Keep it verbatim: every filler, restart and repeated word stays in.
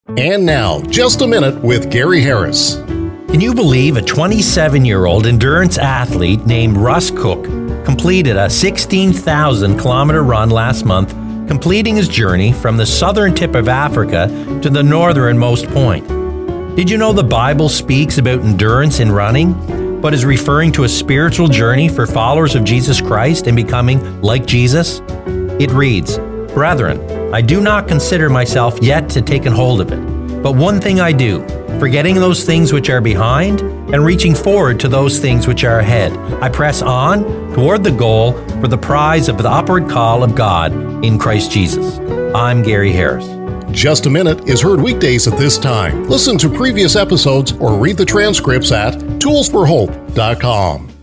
And now, Just a Minute with Gary Harris. Can you believe a twenty-seven-year-old endurance athlete named Russ Cook completed a sixteen thousand kilometer run last month, completing his journey from the southern tip of Africa to the northernmost point? Did you know the Bible speaks about endurance in running, but is referring to a spiritual journey for followers of Jesus Christ and becoming like Jesus? It reads, "Brethren, I do not consider myself yet to take hold of it, but one thing I do, forgetting those things which are behind and reaching forward to those things which are ahead. I press on toward the goal for the prize of the upward call of God in Christ Jesus." I'm Gary Harris. Just a Minute is heard weekdays at this time. Listen to previous episodes or read the transcripts at tools for hope dot com.